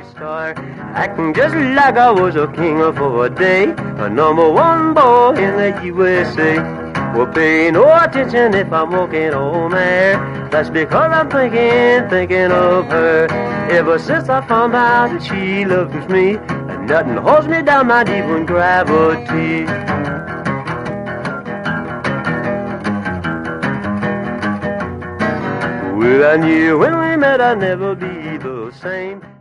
star, acting just like I was a king for a day, a number one boy in the USA. Well, pay no attention if I'm walking home there. That's because I'm thinking of her. Ever since I found out that she loves me, and nothing holds me down, not even gravity. Well, I knew when we met I'd never be the same.